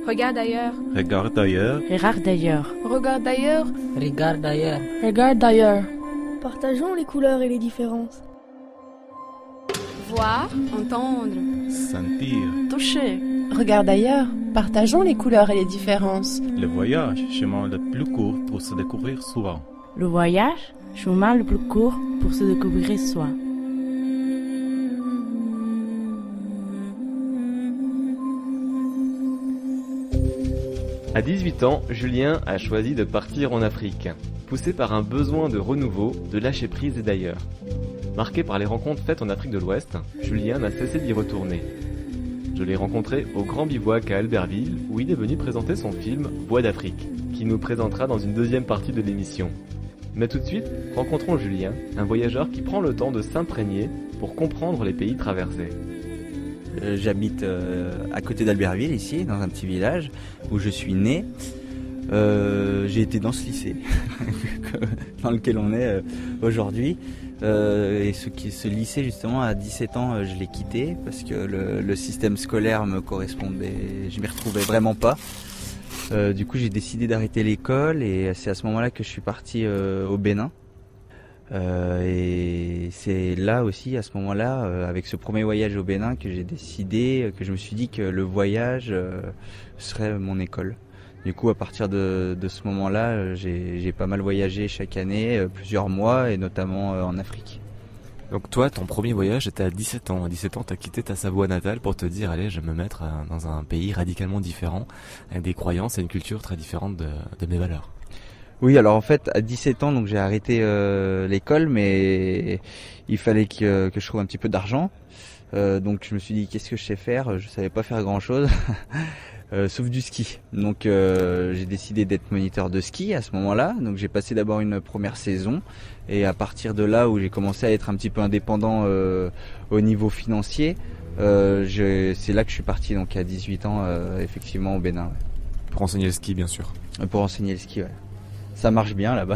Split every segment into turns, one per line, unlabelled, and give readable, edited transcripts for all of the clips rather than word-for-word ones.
Regarde ailleurs.
Regarde ailleurs.
Regarde d'ailleurs.
Regarde ailleurs.
Regarde d'ailleurs.
Regarde d'ailleurs.
Partageons les couleurs et les différences.
Voir, entendre.
Sentir.
Toucher. Regarde d'ailleurs. Partageons les couleurs et les différences.
Le voyage, chemin le plus court pour se découvrir soi.
Le voyage, chemin le plus court pour se découvrir soi.
À 18 ans, Julien a choisi de partir en Afrique, poussé par un besoin de renouveau, de lâcher prise et d'ailleurs. Marqué par les rencontres faites en Afrique de l'Ouest, Julien n'a cessé d'y retourner. Je l'ai rencontré au Grand Bivouac à Albertville, où il est venu présenter son film Voix d'Afrique, qui nous présentera dans une deuxième partie de l'émission. Mais tout de suite, rencontrons Julien, un voyageur qui prend le temps de s'imprégner pour comprendre les pays traversés.
J'habite à côté d'Albertville, ici, dans un petit village où je suis né. J'ai été dans ce lycée dans lequel on est aujourd'hui. Et ce lycée, justement, à 17 ans, je l'ai quitté parce que le système scolaire me correspondait, je m'y retrouvais vraiment pas. Du coup, j'ai décidé d'arrêter l'école et c'est à ce moment-là que je suis parti au Bénin. Et c'est là aussi, à ce moment-là, avec ce premier voyage au Bénin, que j'ai décidé, que je me suis dit que le voyage serait mon école. Du coup, à partir de ce moment-là, j'ai pas mal voyagé chaque année, plusieurs mois, et notamment en Afrique.
Donc toi, ton premier voyage était à 17 ans. À 17 ans, t'as quitté ta Savoie natale pour te dire, allez, je vais me mettre dans un pays radicalement différent, avec des croyances et une culture très différente de mes valeurs.
Oui, alors en fait, à 17 ans, donc j'ai arrêté l'école, mais il fallait que je trouve un petit peu d'argent. Donc je me suis dit, qu'est-ce que je sais faire ? Je savais pas faire grand-chose, sauf du ski. Donc j'ai décidé d'être moniteur de ski à ce moment-là. Donc j'ai passé d'abord une première saison, et à partir de là où j'ai commencé à être un petit peu indépendant au niveau financier, c'est là que je suis parti, donc à 18 ans, effectivement, au Bénin. Ouais.
Pour enseigner le ski, bien sûr.
Pour enseigner le ski, ouais. Ça marche bien là-bas.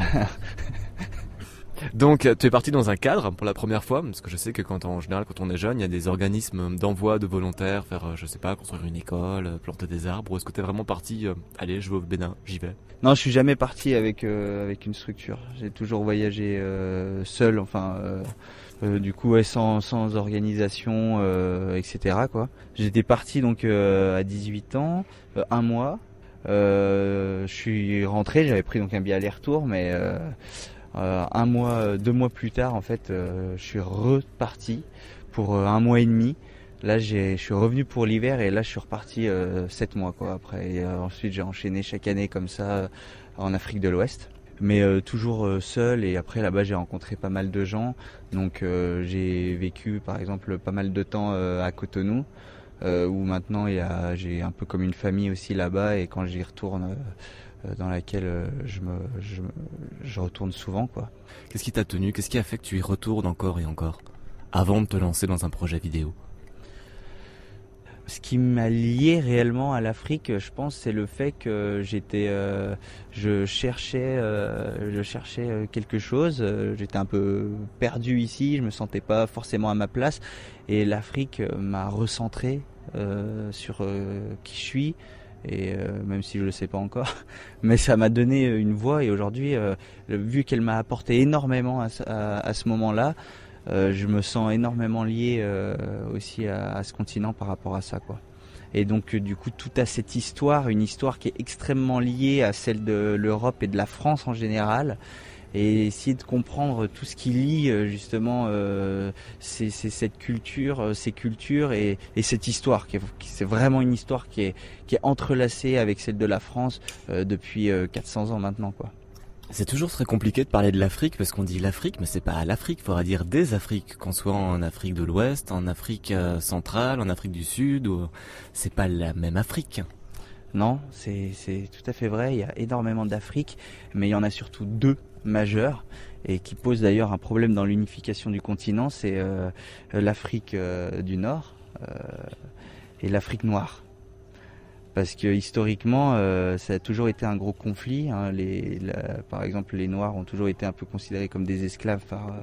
Donc tu es parti dans un cadre pour la première fois, parce que je sais que en général quand on est jeune, il y a des organismes d'envoi de volontaires, faire je sais pas, construire une école, planter des arbres, ou est-ce que tu es vraiment parti, allez je vais au Bénin, j'y vais?
Non, je suis jamais parti avec une structure. J'ai toujours voyagé seul, enfin du coup ouais, sans organisation, etc. quoi. J'étais parti donc à 18 ans, un mois. Je suis rentré, j'avais pris donc un billet aller-retour, mais un mois, 2 mois plus tard, en fait, je suis reparti pour un mois et demi. Là, je suis revenu pour l'hiver et là, je suis reparti 7 mois quoi. Après, et, ensuite, j'ai enchaîné chaque année comme ça en Afrique de l'Ouest, mais toujours seul. Et après, là-bas, j'ai rencontré pas mal de gens. Donc, j'ai vécu, par exemple, pas mal de temps à Cotonou. Où maintenant j'ai un peu comme une famille aussi là-bas, et quand j'y retourne, dans laquelle je retourne souvent quoi.
Qu'est-ce qui t'a tenu, qu'est-ce qui a fait que tu y retournes encore et encore avant de te lancer dans un projet vidéo?
Ce qui m'a lié réellement à l'Afrique, je pense, c'est le fait que je cherchais quelque chose. J'étais un peu perdu ici, je me sentais pas forcément à ma place, et l'Afrique m'a recentré sur qui je suis, et même si je le sais pas encore, mais ça m'a donné une voix, et aujourd'hui, vu qu'elle m'a apporté énormément à ce moment-là. Je me sens énormément lié aussi à ce continent par rapport à ça quoi. Et donc du coup tout a cette histoire, une histoire qui est extrêmement liée à celle de l'Europe et de la France en général, et essayer de comprendre tout ce qui lie justement cette culture, ces cultures et cette histoire c'est vraiment une histoire qui est entrelacée avec celle de la France depuis 400 ans maintenant quoi.
C'est toujours très compliqué de parler de l'Afrique parce qu'on dit l'Afrique, mais c'est pas l'Afrique, il faudra dire des Afriques, qu'on soit en Afrique de l'Ouest, en Afrique centrale, en Afrique du Sud, c'est pas la même Afrique.
Non, c'est tout à fait vrai, il y a énormément d'Afrique, mais il y en a surtout 2 majeures, et qui posent d'ailleurs un problème dans l'unification du continent, c'est l'Afrique du Nord et l'Afrique noire. Parce que historiquement, ça a toujours été un gros conflit. Hein. Par exemple, les Noirs ont toujours été un peu considérés comme des esclaves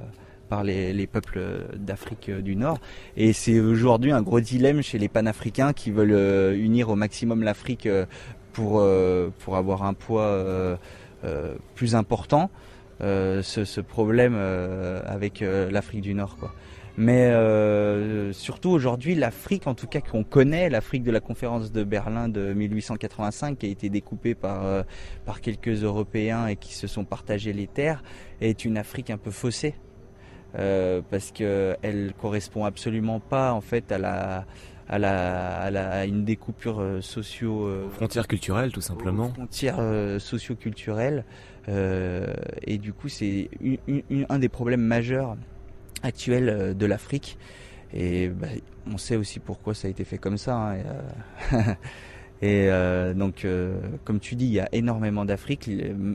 par les peuples d'Afrique du Nord. Et c'est aujourd'hui un gros dilemme chez les panafricains qui veulent unir au maximum l'Afrique pour avoir un poids plus important. Ce problème avec l'Afrique du Nord, quoi. Mais surtout aujourd'hui, l'Afrique, en tout cas qu'on connaît, l'Afrique de la conférence de Berlin de 1885, qui a été découpée par quelques Européens et qui se sont partagés les terres, est une Afrique un peu faussée, parce que elle correspond absolument pas en fait à une découpure
frontières culturelles tout simplement.
Frontières socio-culturelles, et du coup c'est un des problèmes majeurs actuel de l'Afrique, et on sait aussi pourquoi ça a été fait comme ça, hein, donc comme tu dis, il y a énormément d'Afrique,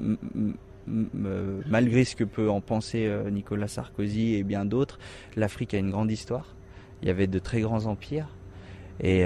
malgré ce que peut en penser Nicolas Sarkozy et bien d'autres. L'Afrique a une grande histoire, il y avait de très grands empires, et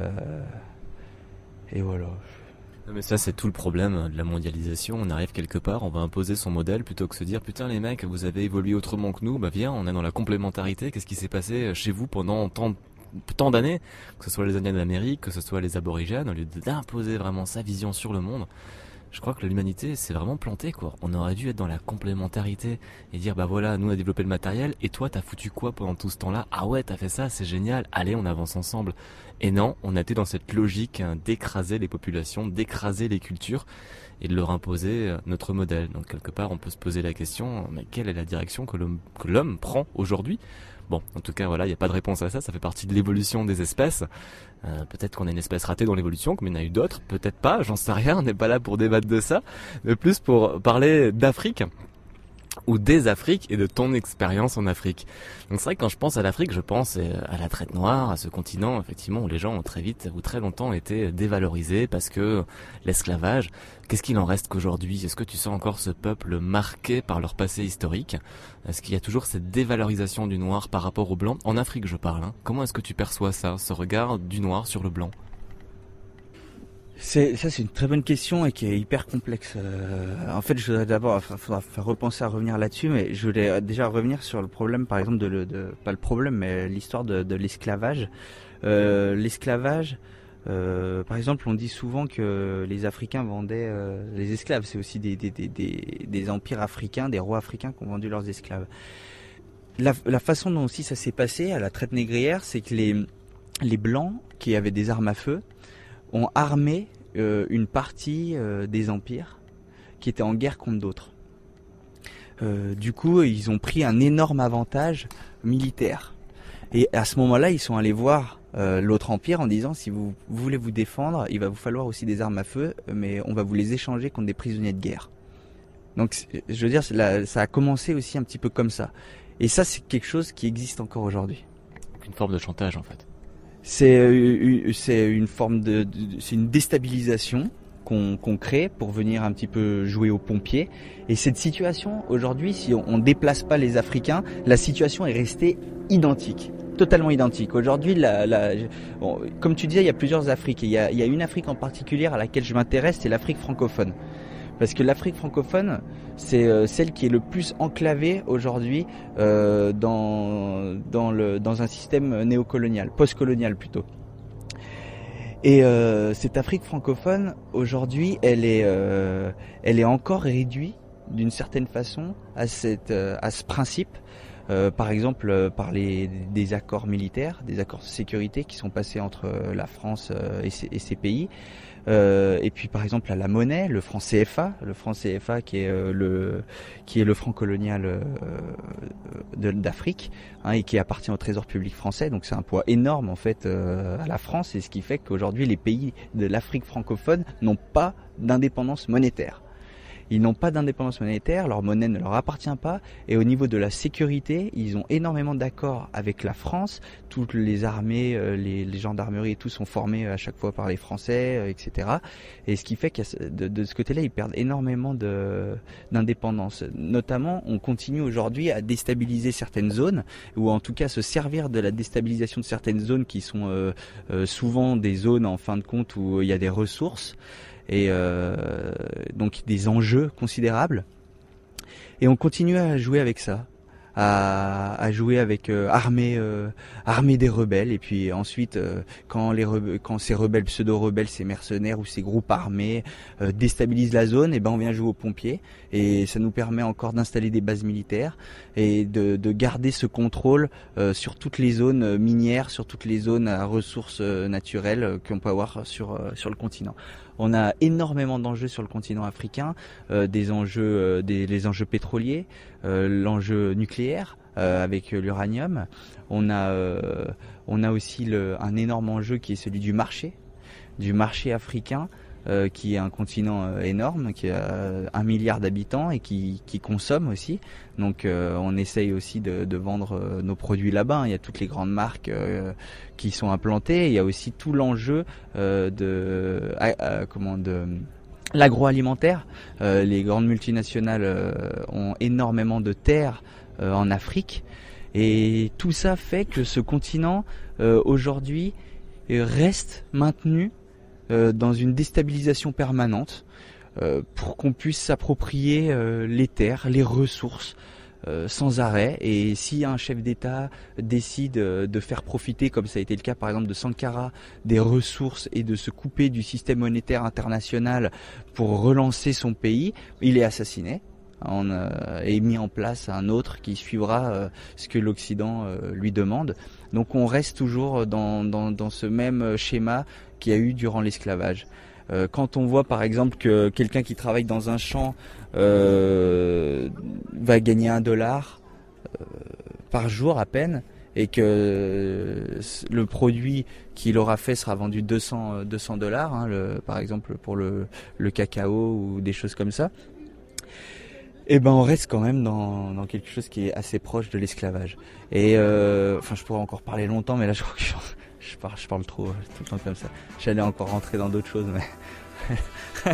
voilà.
Mais ça, c'est tout le problème de la mondialisation. On arrive quelque part, on va imposer son modèle plutôt que se dire putain les mecs, vous avez évolué autrement que nous, viens, on est dans la complémentarité. Qu'est-ce qui s'est passé chez vous pendant tant d'années, que ce soit les Indiens d'Amérique, que ce soit les aborigènes, au lieu d'imposer vraiment sa vision sur le monde. Je crois que l'humanité s'est vraiment plantée, quoi. On aurait dû être dans la complémentarité et dire voilà, nous on a développé le matériel et toi t'as foutu quoi pendant tout ce temps-là? Ah ouais, t'as fait ça, c'est génial, allez on avance ensemble. Et non, on a été dans cette logique d'écraser les populations, d'écraser les cultures et de leur imposer notre modèle. Donc quelque part on peut se poser la question, mais quelle est la direction que l'homme prend aujourd'hui? Bon, en tout cas, voilà, il n'y a pas de réponse à ça, ça fait partie de l'évolution des espèces. Peut-être qu'on est une espèce ratée dans l'évolution, comme il y en a eu d'autres, peut-être pas, j'en sais rien, on n'est pas là pour débattre de ça, mais plus pour parler d'Afrique, ou des Afriques, et de ton expérience en Afrique. Donc c'est vrai que quand je pense à l'Afrique, je pense à la traite noire, à ce continent, effectivement, où les gens ont très vite, ou très longtemps été dévalorisés, parce que l'esclavage, qu'est-ce qu'il en reste qu'aujourd'hui? Est-ce que tu sens encore ce peuple marqué par leur passé historique? Est-ce qu'il y a toujours cette dévalorisation du noir par rapport au blanc? En Afrique, je parle, hein. Comment est-ce que tu perçois ça, ce regard du noir sur le blanc?
C'est une très bonne question et qui est hyper complexe. En fait, je voudrais d'abord repenser à revenir là-dessus, mais je voulais déjà revenir sur le problème, par exemple, pas le problème, mais l'histoire de l'esclavage. L'esclavage, par exemple, on dit souvent que les Africains vendaient les esclaves. C'est aussi des empires africains, des rois africains qui ont vendu leurs esclaves. La façon dont aussi ça s'est passé à la traite négrière, c'est que les Blancs, qui avaient des armes à feu, ont armé une partie des empires qui étaient en guerre contre d'autres. Du coup, ils ont pris un énorme avantage militaire. Et à ce moment-là, ils sont allés voir l'autre empire en disant si vous voulez vous défendre, il va vous falloir aussi des armes à feu, mais on va vous les échanger contre des prisonniers de guerre. Donc, je veux dire, ça a commencé aussi un petit peu comme ça. Et ça, c'est quelque chose qui existe encore aujourd'hui.
Une forme de chantage, en fait.
C'est une forme c'est une déstabilisation qu'on crée pour venir un petit peu jouer aux pompiers. Et cette situation, aujourd'hui, si on déplace pas les Africains, la situation est restée identique, totalement identique. Aujourd'hui, comme tu disais, il y a plusieurs Afriques. Il y a une Afrique en particulier à laquelle je m'intéresse, c'est l'Afrique francophone. Parce que l'Afrique francophone, c'est celle qui est le plus enclavée aujourd'hui dans un système néocolonial, postcolonial plutôt. Et cette Afrique francophone, aujourd'hui, elle est encore réduite d'une certaine façon à ce principe. Par exemple, par des accords militaires, des accords de sécurité qui sont passés entre la France et ces pays. Et puis par exemple à la monnaie, le franc CFA qui est le franc colonial d'Afrique, hein, et qui appartient au Trésor public français. Donc c'est un poids énorme en fait à la France, et ce qui fait qu'aujourd'hui les pays de l'Afrique francophone n'ont pas d'indépendance monétaire. Ils n'ont pas d'indépendance monétaire, leur monnaie ne leur appartient pas, et au niveau de la sécurité, ils ont énormément d'accords avec la France. Toutes les armées, les gendarmeries et tout sont formés à chaque fois par les Français, etc. Et ce qui fait que de ce côté-là, ils perdent énormément d'indépendance. Notamment, on continue aujourd'hui à déstabiliser certaines zones, ou en tout cas se servir de la déstabilisation de certaines zones qui sont souvent des zones en fin de compte où il y a des ressources. Et donc des enjeux considérables, et on continue à jouer avec ça, à jouer avec armée des rebelles, et puis ensuite quand ces rebelles, pseudo-rebelles, ces mercenaires ou ces groupes armés déstabilisent la zone, et ben on vient jouer aux pompiers, et ça nous permet encore d'installer des bases militaires et de garder ce contrôle sur toutes les zones minières, sur toutes les zones à ressources naturelles qu'on peut avoir sur le continent. On a énormément d'enjeux sur le continent africain, les enjeux pétroliers, l'enjeu nucléaire avec l'uranium. On a aussi un énorme enjeu qui est celui du marché africain, qui est un continent énorme, qui a 1 milliard d'habitants et qui consomme aussi. Donc on essaye aussi de vendre nos produits là-bas. Il y a toutes les grandes marques qui sont implantées. Il y a aussi tout l'enjeu de l'agroalimentaire. Les grandes multinationales ont énormément de terres en Afrique, et tout ça fait que ce continent aujourd'hui reste maintenu dans une déstabilisation permanente pour qu'on puisse s'approprier les terres, les ressources sans arrêt. Et si un chef d'État décide de faire profiter, comme ça a été le cas par exemple de Sankara, des ressources et de se couper du système monétaire international pour relancer son pays, il est assassiné. On a mis en place un autre qui suivra ce que l'Occident lui demande. Donc on reste toujours dans ce même schéma qu'il y a eu durant l'esclavage. Quand on voit par exemple que quelqu'un qui travaille dans un champ va gagner $1 par jour à peine, et que le produit qu'il aura fait sera vendu $200, par exemple pour le cacao ou des choses comme ça, et ben on reste quand même dans quelque chose qui est assez proche de l'esclavage. Et je pourrais encore parler longtemps, mais là je crois que je parle trop tout le temps comme ça. J'allais encore rentrer dans d'autres choses, mais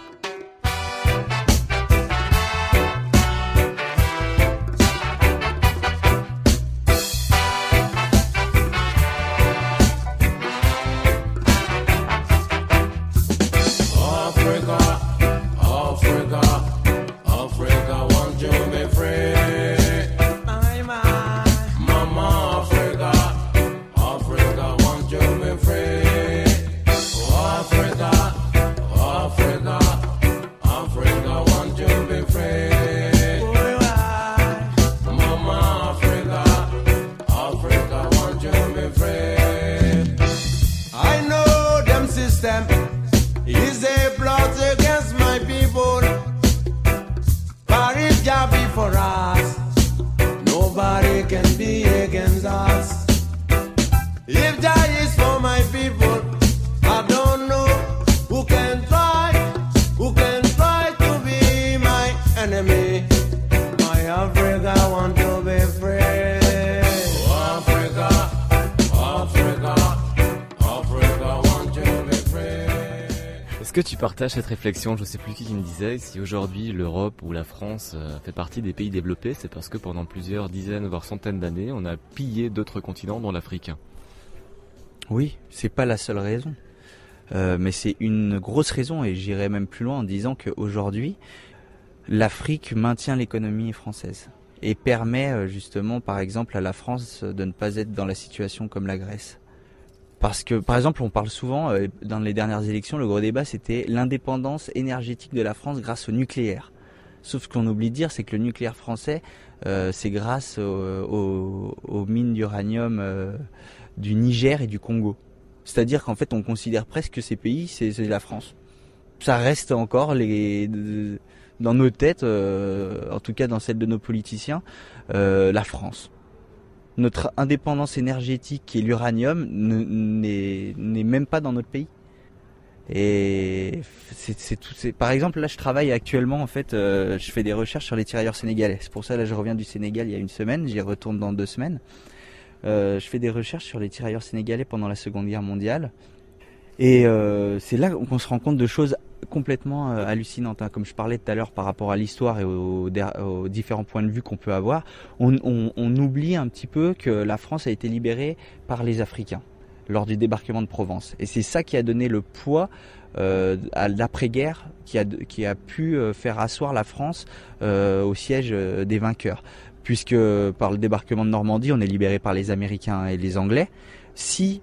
Est-ce que tu partages cette réflexion? Je sais plus qui me disait, si aujourd'hui l'Europe ou la France fait partie des pays développés, c'est parce que pendant plusieurs dizaines voire centaines d'années, on a pillé d'autres continents dont l'africain.
Oui, c'est pas la seule raison, mais c'est une grosse raison, et j'irais même plus loin en disant qu'aujourd'hui, l'Afrique maintient l'économie française et permet justement, par exemple, à la France de ne pas être dans la situation comme la Grèce. Parce que, par exemple, on parle souvent, dans les dernières élections, le gros débat, c'était l'indépendance énergétique de la France grâce au nucléaire. Sauf ce qu'on oublie de dire, c'est que le nucléaire français, c'est grâce aux mines d'uranium du Niger et du Congo. C'est-à-dire qu'en fait, on considère presque que ces pays, c'est la France. Ça reste encore dans nos têtes, en tout cas dans celle de nos politiciens, la France. Notre indépendance énergétique, qui est l'uranium, n'est même pas dans notre pays. Et par exemple, là, je travaille actuellement, en fait, je fais des recherches sur les tirailleurs sénégalais. C'est pour ça, là, je reviens du Sénégal il y a 1 semaine, j'y retourne dans 2 semaines. Je fais des recherches sur les tirailleurs sénégalais pendant la Seconde Guerre mondiale. Et c'est là qu'on se rend compte de choses complètement hallucinantes, hein. Comme je parlais tout à l'heure par rapport à l'histoire et aux différents points de vue qu'on peut avoir, on oublie un petit peu que la France a été libérée par les Africains lors du débarquement de Provence. Et c'est ça qui a donné le poids à l'après-guerre, qui a pu faire asseoir la France au siège des vainqueurs. puisque par le débarquement de Normandie, on est libéré par les Américains et les Anglais. Si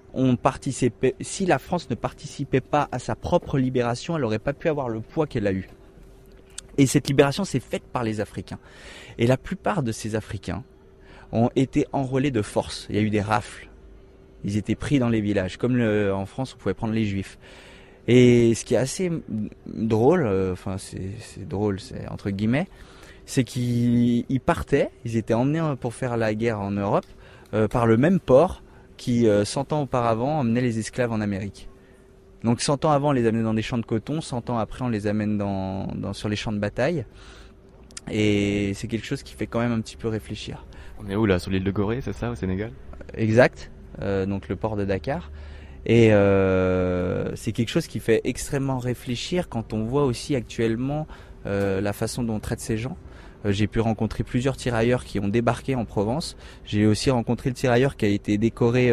la France ne participait pas à sa propre libération, elle n'aurait pas pu avoir le poids qu'elle a eu. Et cette libération s'est faite par les Africains. Et la plupart de ces Africains ont été enrôlés de force. Il y a eu des rafles. Ils étaient pris dans les villages. Comme en France, on pouvait prendre les Juifs. Et ce qui est assez drôle, c'est drôle, c'est entre guillemets, c'est qu'ils partaient, ils étaient emmenés pour faire la guerre en Europe par le même port qui, 100 ans auparavant, emmenait les esclaves en Amérique. Donc 100 ans avant, on les amenait dans des champs de coton, 100 ans après, on les amène sur les champs de bataille. Et c'est quelque chose qui fait quand même un petit peu réfléchir.
On est où là, sur l'île de Gorée, c'est ça, au Sénégal?
Exact, donc le port de Dakar. Et c'est quelque chose qui fait extrêmement réfléchir quand on voit aussi actuellement la façon dont on traite ces gens. J'ai pu rencontrer plusieurs tirailleurs qui ont débarqué en Provence. J'ai aussi rencontré le tirailleur qui a été décoré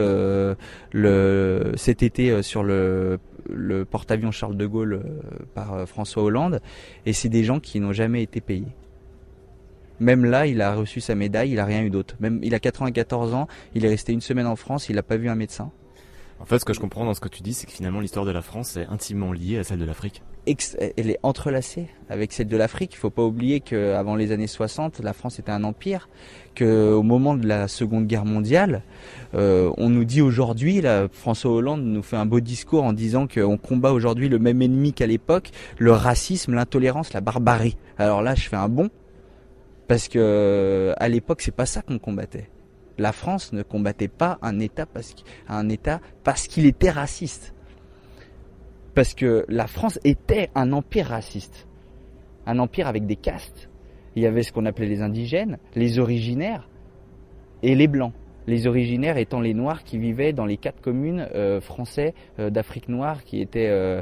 cet été sur le porte-avions Charles de Gaulle par François Hollande. Et c'est des gens qui n'ont jamais été payés. Même là, il a reçu sa médaille, il n'a rien eu d'autre. Même, il a 94 ans, il est resté une semaine en France, il n'a pas vu un médecin.
En fait, ce que je comprends dans ce que tu dis, c'est que finalement l'histoire de la France est intimement liée à celle de l'Afrique.
Elle est entrelacée avec celle de l'Afrique. Il ne faut pas oublier qu'avant les années 60, la France était un empire, qu'au moment de la Seconde Guerre mondiale, on nous dit aujourd'hui, François Hollande nous fait un beau discours en disant qu'on combat aujourd'hui le même ennemi qu'à l'époque, le racisme, l'intolérance, la barbarie. Alors là, je fais un bond, parce que à l'époque, c'est pas ça qu'on combattait. La France ne combattait pas un État parce qu'il était raciste. Parce que la France était un empire raciste. Un empire avec des castes. Il y avait ce qu'on appelait les indigènes, les originaires et les blancs. Les originaires étant les noirs qui vivaient dans les 4 communes français d'Afrique noire qui étaient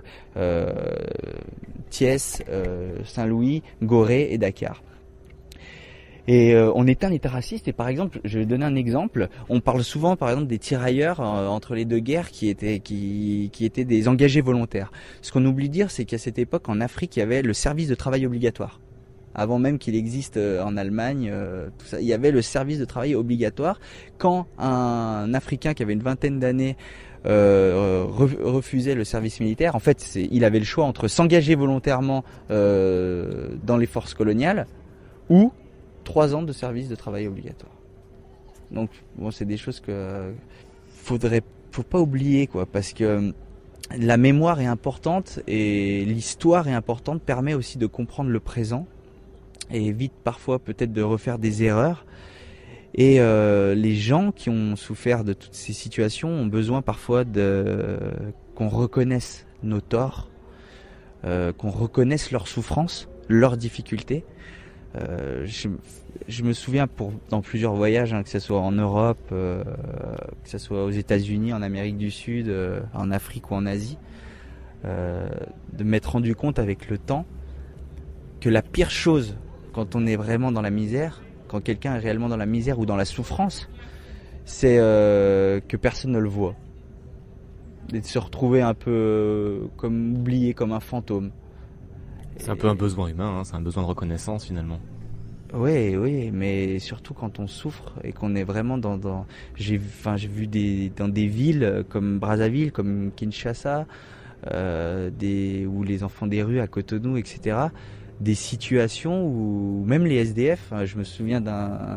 Thiès, Saint-Louis, Gorée et Dakar. Et on était un État raciste. Et par exemple, je vais donner un exemple. On parle souvent, par exemple, des tirailleurs entre les deux guerres qui étaient des engagés volontaires. Ce qu'on oublie de dire, c'est qu'à cette époque, en Afrique, il y avait le service de travail obligatoire. Avant même qu'il existe en Allemagne, tout ça, il y avait le service de travail obligatoire. Quand un Africain qui avait une vingtaine d'années refusait le service militaire, en fait, il avait le choix entre s'engager volontairement dans les forces coloniales ou 3 ans de service de travail obligatoire. Donc bon, c'est des choses que faut pas oublier, quoi, parce que la mémoire est importante et l'histoire est importante, permet aussi de comprendre le présent et évite parfois peut-être de refaire des erreurs. Et les gens qui ont souffert de toutes ces situations ont besoin parfois qu'on reconnaisse nos torts, qu'on reconnaisse leurs souffrances, leurs difficultés. Je me souviens dans plusieurs voyages, que ce soit en Europe, que ce soit aux États-Unis, en Amérique du Sud, en Afrique ou en Asie, de m'être rendu compte avec le temps que la pire chose quand on est vraiment dans la misère, quand quelqu'un est réellement dans la misère ou dans la souffrance, c'est que personne ne le voit. Et de se retrouver un peu comme oublié, comme un fantôme.
C'est un peu un besoin humain, c'est un besoin de reconnaissance finalement.
Oui, mais surtout quand on souffre et qu'on est vraiment j'ai vu dans des villes comme Brazzaville, comme Kinshasa, où les enfants des rues à Cotonou, etc., des situations où même les SDF, je me souviens d'un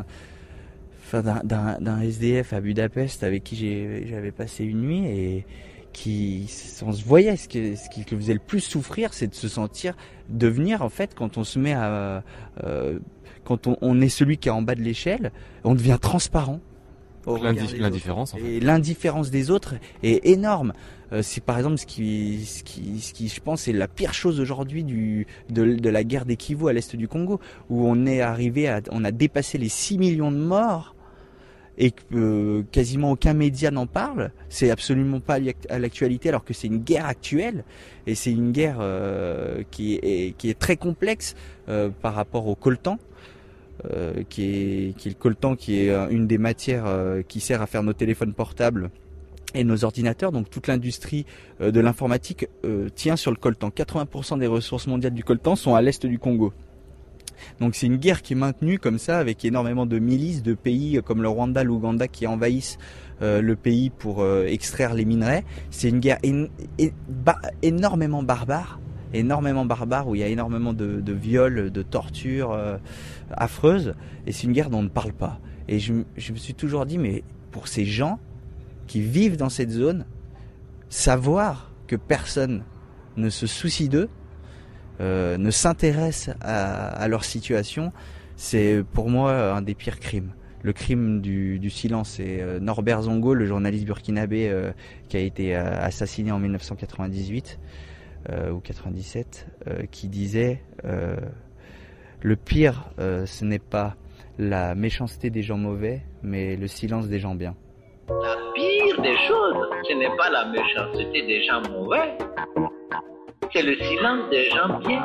SDF à Budapest avec qui j'avais passé une nuit et on se voyait, ce qui le faisait le plus souffrir, c'est de se sentir devenir, en fait, quand on se met quand on est celui qui est en bas de l'échelle, on devient transparent.
L'indifférence, en fait.
Et l'indifférence des autres est énorme. C'est par exemple ce qui je pense c'est la pire chose aujourd'hui de la guerre des Kivu à l'est du Congo, où on a dépassé les 6 millions de morts et que quasiment aucun média n'en parle. C'est absolument pas à l'actualité, alors que c'est une guerre actuelle et c'est une guerre qui est très complexe par rapport au coltan. Qui est le coltan, qui est une des matières qui sert à faire nos téléphones portables et nos ordinateurs. Donc toute l'industrie de l'informatique tient sur le coltan. 80% des ressources mondiales du coltan sont à l'est du Congo. Donc c'est une guerre qui est maintenue comme ça, avec énormément de milices de pays comme le Rwanda, l'Ouganda qui envahissent le pays pour extraire les minerais. C'est une guerre énormément barbare, où il y a énormément de viols, de tortures affreuses, et c'est une guerre dont on ne parle pas. Et je me suis toujours dit, mais pour ces gens qui vivent dans cette zone, savoir que personne ne se soucie d'eux, ne s'intéresse à leur situation, c'est pour moi un des pires crimes. Le crime du silence. Et Norbert Zongo, le journaliste burkinabé qui a été assassiné en 1998 ou 97, qui disait le pire, ce n'est pas la méchanceté des gens mauvais, mais le silence des gens bien.
La pire des choses, ce n'est pas la méchanceté des gens mauvais, c'est le silence des gens bien.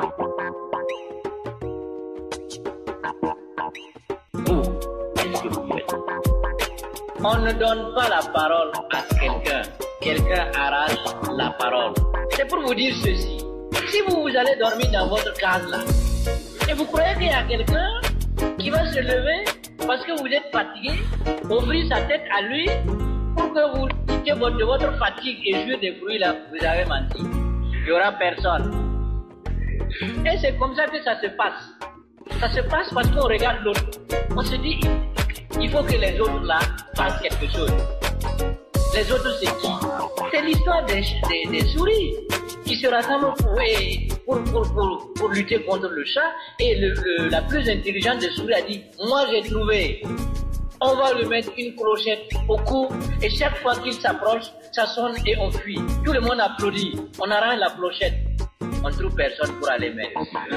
Vous, qu'est-ce que vous faites? On ne donne pas la parole à quelqu'un. Quelqu'un arrache la parole. C'est pour vous dire ceci. Si vous allez dormir dans votre case là, et vous croyez qu'il y a quelqu'un qui va se lever parce que vous êtes fatigué, ouvrir sa tête à lui pour que vous quittiez de votre fatigue et jouer des bruits là, vous avez menti. Il n'y aura personne. Et c'est comme ça que ça se passe. Ça se passe parce qu'on regarde l'autre. On se dit, il faut que les autres là fassent quelque chose. Les autres, c'est qui? C'est l'histoire des souris qui se rassemblent pour lutter contre le chat. Et la plus intelligente des souris a dit, moi j'ai trouvé. On va lui mettre une clochette au cou et chaque fois qu'il s'approche, ça sonne et on fuit. Tout le monde applaudit. On arrange la clochette. On ne trouve personne pour aller mettre.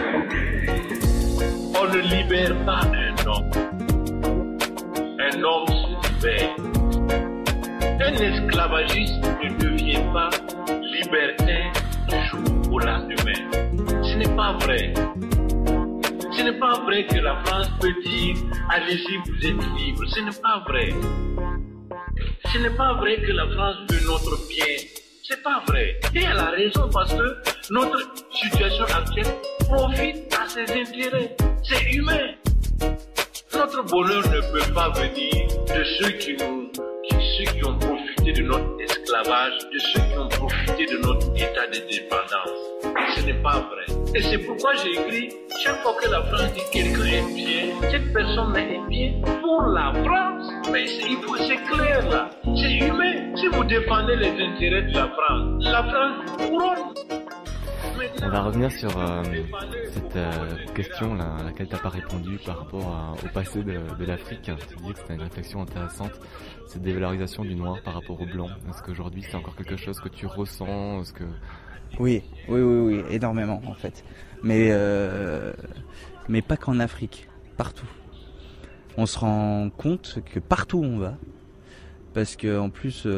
On ne libère pas un homme. Un homme se libère. Un esclavagiste ne devient pas libertin du jour au lendemain. Ce n'est pas vrai. Ce n'est pas vrai que la France peut dire « Allez-y, vous êtes libre ». Ce n'est pas vrai. Ce n'est pas vrai que la France veut notre bien. C'est pas vrai. Et elle a raison parce que notre situation actuelle profite à ses intérêts. C'est humain. Notre bonheur ne peut pas venir de ceux qui ont profité de notre esclavage, de ceux qui ont profité de notre état de dépendance. Ce n'est pas vrai. Et c'est pourquoi j'ai écrit, chaque fois que la France dit quelqu'un est bien, cette personne est bien pour la France. Mais c'est clair là. C'est humain. Si vous défendez les intérêts de la France vous couronne.
On va revenir sur cette question là, à laquelle tu n'as pas répondu par rapport au passé de l'Afrique. Tu disais que c'était une réflexion intéressante, cette dévalorisation du noir par rapport au blanc. Est-ce qu'aujourd'hui c'est encore quelque chose que tu ressens?
Oui, énormément en fait. Mais pas qu'en Afrique, partout. On se rend compte que partout où on va, parce que en plus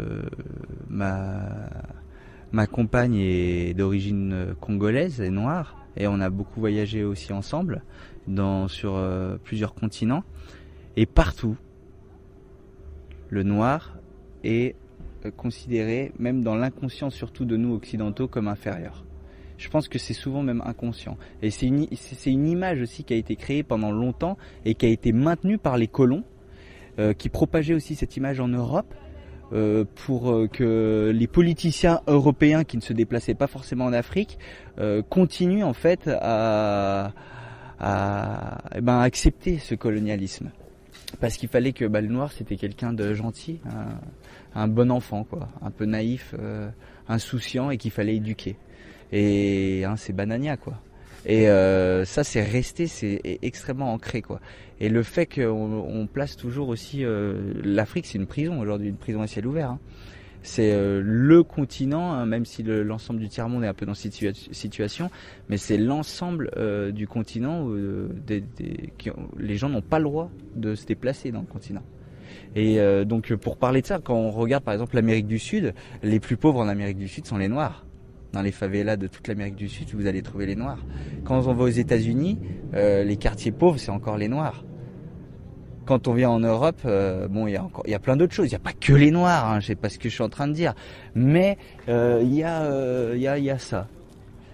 ma compagne est d'origine congolaise et noire, et on a beaucoup voyagé aussi ensemble sur plusieurs continents, et partout le noir est considéré, même dans l'inconscient surtout de nous occidentaux, comme inférieur. Je pense que c'est souvent même inconscient, et c'est une image aussi qui a été créée pendant longtemps et qui a été maintenue par les colons qui propageaient aussi cette image en Europe, pour que les politiciens européens qui ne se déplaçaient pas forcément en Afrique continuent en fait à accepter ce colonialisme, parce qu'il fallait que le noir c'était quelqu'un de gentil, un bon enfant quoi, un peu naïf, insouciant, et qu'il fallait éduquer, et c'est Banania quoi. Et ça c'est resté, c'est extrêmement ancré quoi. Et le fait qu'on place toujours aussi l'Afrique, c'est une prison aujourd'hui, une prison à ciel ouvert. C'est le continent, même si l'ensemble du tiers-monde est un peu dans cette situation, mais c'est l'ensemble du continent où les gens n'ont pas le droit de se déplacer dans le continent. Et donc pour parler de ça, quand on regarde par exemple l'Amérique du Sud, les plus pauvres en Amérique du Sud sont les Noirs. Dans les favelas de toute l'Amérique du Sud, vous allez trouver les Noirs. Quand on va aux États-Unis, les quartiers pauvres, c'est encore les Noirs. Quand on vient en Europe, il y a plein d'autres choses. Il n'y a pas que les Noirs, je sais pas ce que je suis en train de dire, mais il y a ça.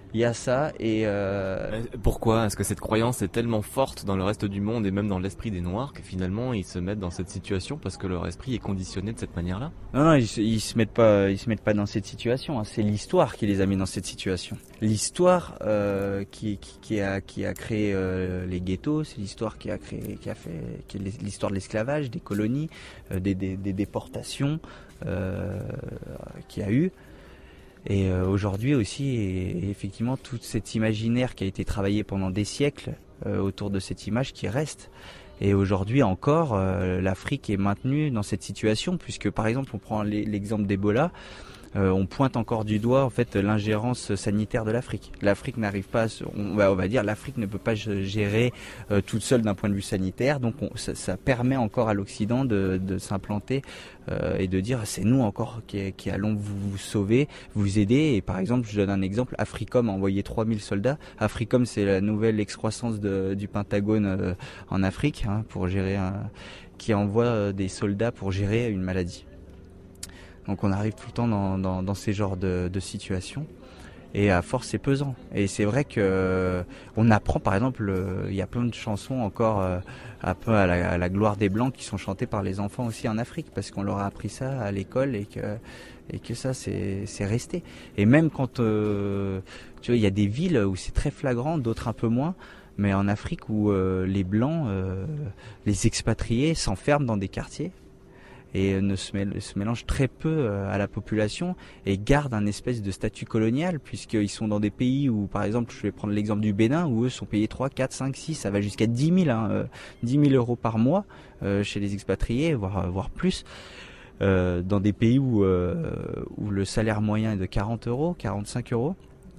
Il y a ça et
Pourquoi? Est-ce que cette croyance est tellement forte dans le reste du monde et même dans l'esprit des Noirs que finalement ils se mettent dans cette situation parce que leur esprit est conditionné de cette manière-là?
non, ils se mettent pas dans cette situation. Hein. C'est l'histoire qui les a mis dans cette situation. L'histoire qui a créé les ghettos, c'est l'histoire qui est l'histoire de l'esclavage, des colonies, des déportations qu'il y a eu. Et aujourd'hui aussi, et effectivement, tout cet imaginaire qui a été travaillé pendant des siècles autour de cette image qui reste. Et aujourd'hui encore, l'Afrique est maintenue dans cette situation, puisque par exemple, on prend l'exemple d'Ebola, on pointe encore du doigt en fait l'ingérence sanitaire de l'Afrique. L'Afrique n'arrive pas, on va dire, l'Afrique ne peut pas gérer toute seule d'un point de vue sanitaire, donc ça permet encore à l'Occident de s'implanter et de dire c'est nous encore qui allons vous sauver, vous aider. Et par exemple, je donne un exemple, Africom a envoyé 3000 soldats. Africom, c'est la nouvelle excroissance du Pentagone en Afrique, hein, pour gérer qui envoie des soldats pour gérer une maladie. Donc on arrive tout le temps dans ces genres de situations. Et à force, c'est pesant. Et c'est vrai que on apprend, par exemple, il y a plein de chansons encore un peu à la gloire des Blancs qui sont chantées par les enfants aussi en Afrique, parce qu'on leur a appris ça à l'école et que ça, c'est resté. Et même quand tu vois, il y a des villes où c'est très flagrant, d'autres un peu moins. Mais en Afrique où les Blancs, les expatriés s'enferment dans des quartiers et se mélangent très peu à la population et gardent un espèce de statut colonial, puisqu'ils sont dans des pays où, par exemple, je vais prendre l'exemple du Bénin, où eux sont payés 3, 4, 5, 6, ça va jusqu'à 10 000, 10 000 euros par mois chez les expatriés, voire plus. Dans des pays où le salaire moyen est de 40 euros, 45 euros.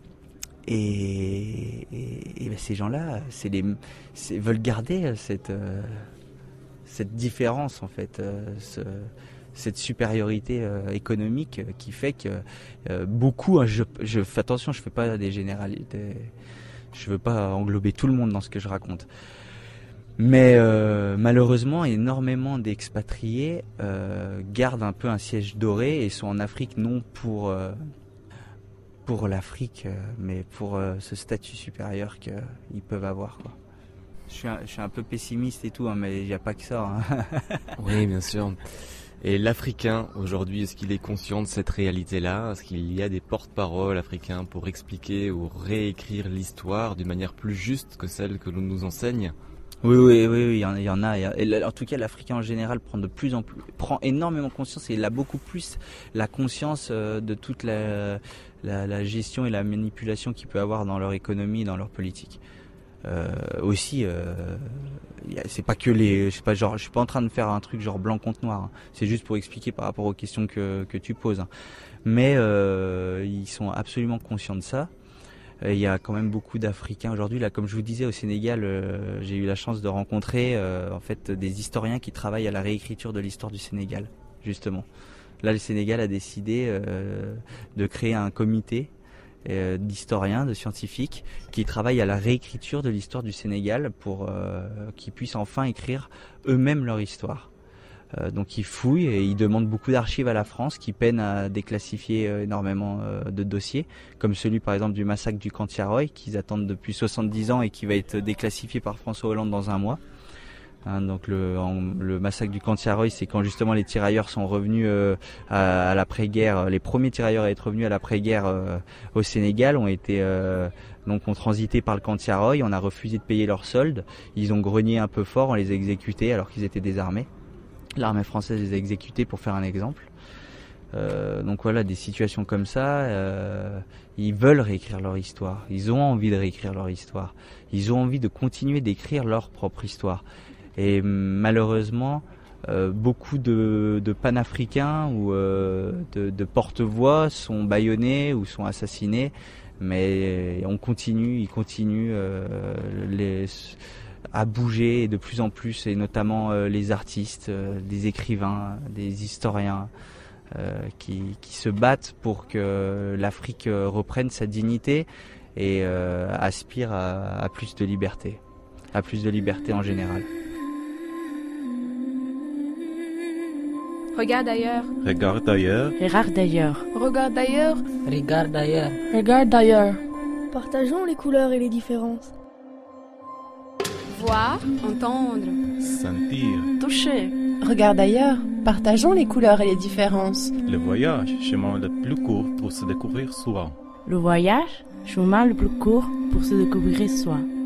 Et ben ces gens-là, veulent garder cette différence en fait, cette supériorité économique qui fait que beaucoup, je fais attention, je fais pas des généralités, je veux pas englober tout le monde dans ce que je raconte, mais malheureusement énormément d'expatriés gardent un peu un siège doré et sont en Afrique non pour l'Afrique, mais pour ce statut supérieur qu'ils peuvent avoir, quoi. Je suis un peu pessimiste et tout, hein, mais il n'y a pas que ça. Hein.
Oui, bien sûr. Et l'Africain, aujourd'hui, est-ce qu'il est conscient de cette réalité-là? Est-ce qu'il y a des porte-paroles africains pour expliquer ou réécrire l'histoire d'une manière plus juste que celle que l'on nous enseigne?
Oui, il y en a. Et en tout cas, l'Africain en général prend énormément conscience, et il a beaucoup plus la conscience de toute la gestion et la manipulation qu'il peut avoir dans leur économie, dans leur politique. Aussi, c'est pas que je suis pas en train de faire un truc genre blanc contre noir, hein. C'est juste pour expliquer par rapport aux questions que tu poses, hein. Mais ils sont absolument conscients de ça. Il y a quand même beaucoup d'Africains aujourd'hui. Là, comme je vous disais, au Sénégal, j'ai eu la chance de rencontrer en fait des historiens qui travaillent à la réécriture de l'histoire du Sénégal, justement. Là, le Sénégal a décidé de créer un comité d'historiens, de scientifiques qui travaillent à la réécriture de l'histoire du Sénégal pour qu'ils puissent enfin écrire eux-mêmes leur histoire. Donc ils fouillent et ils demandent beaucoup d'archives à la France, qui peinent à déclassifier énormément de dossiers, comme celui par exemple du massacre du Kantiaroy qu'ils attendent depuis 70 ans et qui va être déclassifié par François Hollande dans un mois. Hein, donc le massacre du Kantiaroy, c'est quand justement les tirailleurs sont revenus à l'après-guerre. Les premiers tirailleurs à être revenus à l'après-guerre au Sénégal ont transité par le Kantiaroy. On a refusé de payer leurs soldes. Ils ont grogné un peu fort, on les a exécutés alors qu'ils étaient désarmés. L'armée française les a exécutés, pour faire un exemple. Donc voilà, des situations comme ça. Ils veulent réécrire leur histoire. Ils ont envie de réécrire leur histoire. Ils ont envie de continuer d'écrire leur propre histoire. Et malheureusement, beaucoup de panafricains ou de porte-voix sont bâillonnés ou sont assassinés. Mais ils continuent à bouger de plus en plus, et notamment les artistes, des écrivains, des historiens qui se battent pour que l'Afrique reprenne sa dignité et aspire à plus de liberté en général.
Regarde ailleurs.
Regarde ailleurs.
Regarde d'ailleurs.
Regarde ailleurs.
Regarde d'ailleurs. Partageons les couleurs et les différences.
Voir, entendre.
Sentir.
Toucher. Regarde ailleurs. Partageons les couleurs et les différences.
Le voyage, chemin le plus court pour se découvrir soi.
Le voyage, chemin le plus court pour se découvrir soi.